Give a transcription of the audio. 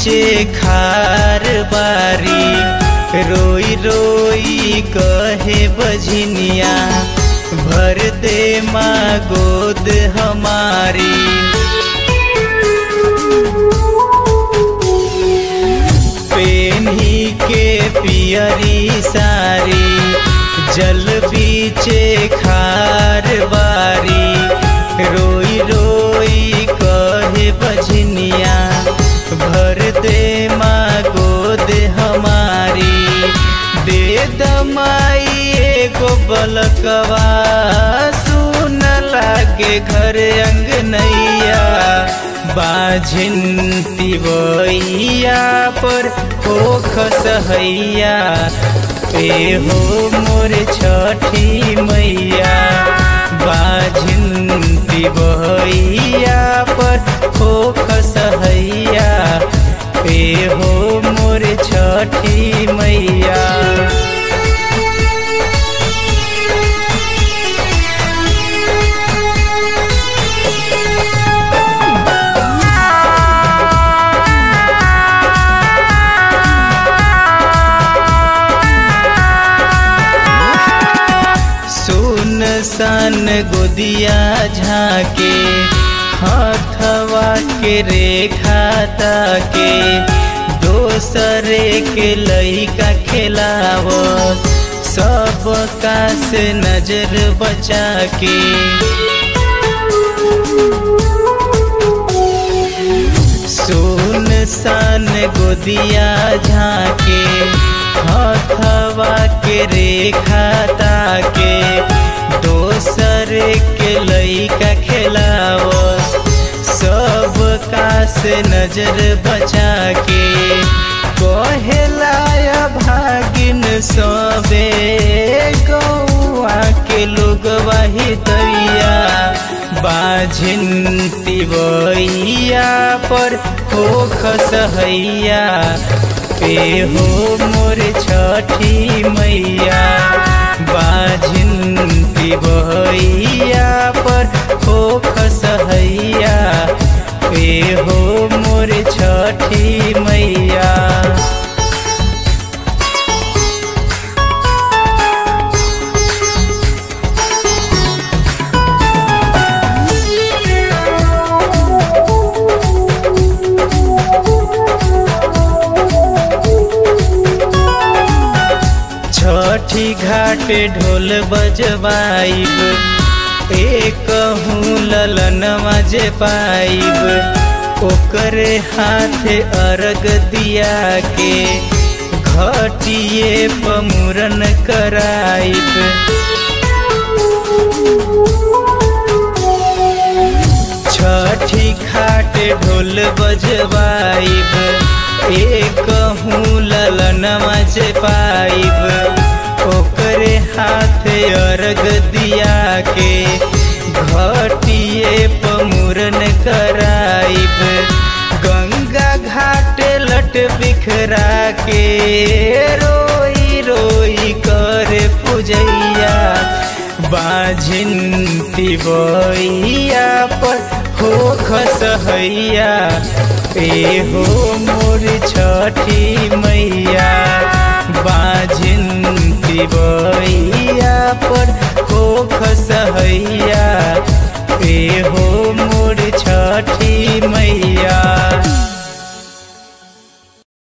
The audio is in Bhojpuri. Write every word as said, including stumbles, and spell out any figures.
बीचे खार बारी, रोई रोई कहे बजनिया भर दे माँ गोद हमारी। पेन्ही के पियरी सारी, जल बीचे खार बारी, रोई रोई कहे बजनिया भर दे माँ गोद हमारी। दे दमाई एगो बलकवा, सुन लागे घर अंगनैया, बाझिन तिवैया पर होख सहैया, ए हो मोर छठी मैया। बाझिन तिवैया पर होख सहैया, ए हो मोर छठी मैया। सन गोदिया झाके, हाथवा के रेखा ताके, दोसरे के लइका खेलाव, सब का से नजर बचा के। सुन सन गोदिया झाके, हाथवा के रेखा ताके, दोसरे के लइका खेलाव, सब का से नजर बचा के। कहेलाया भागिन सबे गौआ के लोग वाही दैया, बाझिन तिवैया पर होख सहैया, ए हो मोर छठी मैया। बाझिन तिवैया पर होख सहैया, ए हो मोर छठी मैया। छठी घाटे ढोल बजवाइब, एक हूँ ललनवा जे पाइब, ओकरे हाथे अर्घ दिया के, घटिए पमुरन कराइब। छठी घाटे ढोल बजवाइब, एक हूँ ललनवा जे पाइब, ओकरे हाथे अर्घ दिया के, घटिए पमुरन कराइब। गंगा घाटे लट बिखरा के, रोई रोई करे पूजैया, बाझिन तिवैया पर होख सहैया, ए हो मोर छठी मैया। बाझिन तिवैया पर होख सहैया,